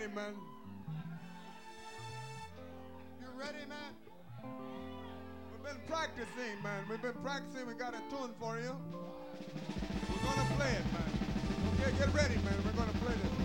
ready, man? You ready, man? We've been practicing, man. We've been practicing. We got a tune for you. We're going to play it, man. Okay, get ready, man. We're going to play this.